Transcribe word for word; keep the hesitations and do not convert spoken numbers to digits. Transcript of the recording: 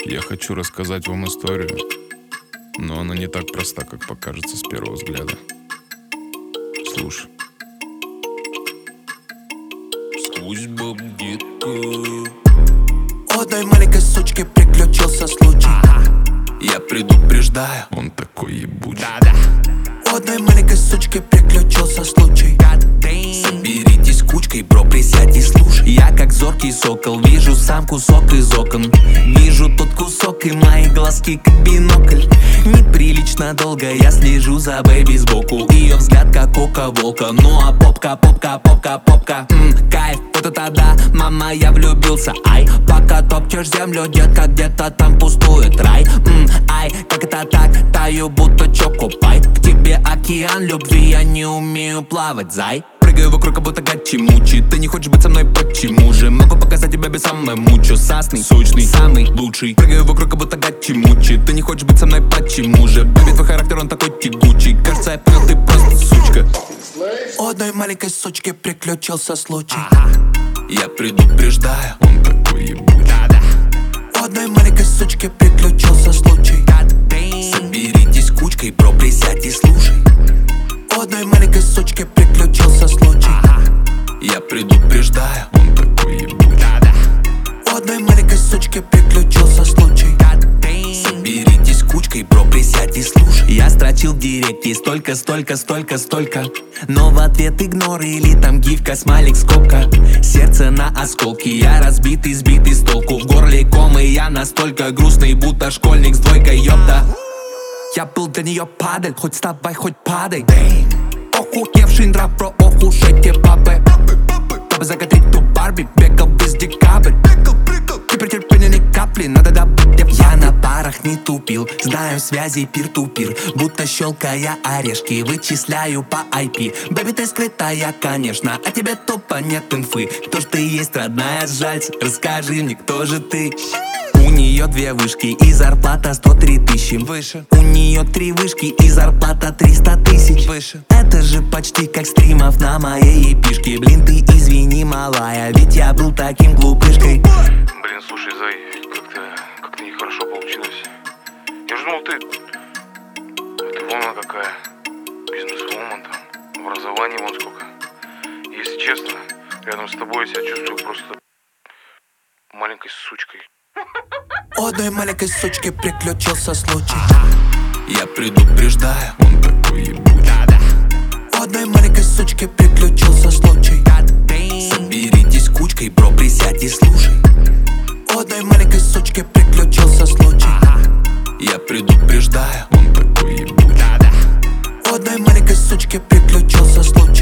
Я хочу рассказать вам историю, но она не так проста, как покажется с первого взгляда. Слушай. Сквозь бабдетка. Одной маленькой сучке приключился случай. Я предупреждаю, Он такой ебучий. одной маленькой сучке приключился случай. Соберитесь кучкой, бро, присядь и слушай. Я как зоркий сокол, вижу сам кусок из окон. Вижу тот кусок и мои глазки как бинокль. Неприлично долго я слежу за бэйби сбоку. Ее взгляд как око волка. Ну а попка, попка, попка, попка, м, кайф, вот это да, мама, я влюбился. Ай, пока топчешь землю, детка, где-то там пустует рай. м, Ай, как это так, таю будто чокопай. К тебе океан любви, я не умею плавать, зай. Прыгаю вокруг, как будто гачи-мучи. Ты не хочешь быть со мной, почему же? Могу показать тебе без самой мучу. Сасный, сочный, самый лучший. Прыгаю вокруг, как будто гачи-мучи. Ты не хочешь быть со мной, почему же? Бэби, твой характер, он такой тягучий. Кажется, я понял, ты просто сучка. Одной маленькой сучке приключился случай. Я предупреждаю, Он такой ебучий. одной маленькой сучке приключился случай. Соберитесь кучкой, бро, присядь и слушай. Одной маленькой сучке приключился случай. Я предупреждаю, Он такой ебучий. одной маленькой сучке приключился случай. Соберитесь кучкой, бро, присядь и слушай. Я строчил в директе столько, столько, столько, столько. Но в ответ игнор или там гифка, смайлик, скобка. Сердце на осколки, я разбитый, сбитый с толку. В горле ком, и я настолько грустный, будто школьник с двойкой, ёпта. Я был для нее падаль, хоть вставай, хоть падай. Охуевший нрав, про ох уж эти бабы. Чтобы закатить ту Барби, бегал весь декабрь. Теперь терпения ни капли, надо добыть. Я на парах не тупил, знаю связи пир-ту-пир. Будто щелкая орешки, вычисляю по ай пи. Бэби, ты скрытая, конечно, а тебе тупо нет инфы. Кто ж ты есть, родная, сжалься, расскажи мне, кто же ты. У нее две вышки и зарплата сто три тысячи. Выше. У нее три вышки и зарплата триста тысяч. Выше. Это же почти как стримов на моей эпишке. Блин, ты извини, малая, ведь я был таким глупышкой. Блин, слушай, Зай, как-то как-то нехорошо получилось. Я же думал, ты... Ты вон она какая. Бизнес-вумен там. Образование вон сколько. Если честно, рядом с тобой я себя чувствую просто маленькой сучкой. Одной маленькой сучке приключился случай. Я предупреждаю, Он такой ебучий. одной маленькой сучке приключился случай. Соберитесь кучкой, бро, присядь и слушай. Одной маленькой сучке приключился случай. Я предупреждаю, Он такой ебучий. одной маленькой сучке приключился случай.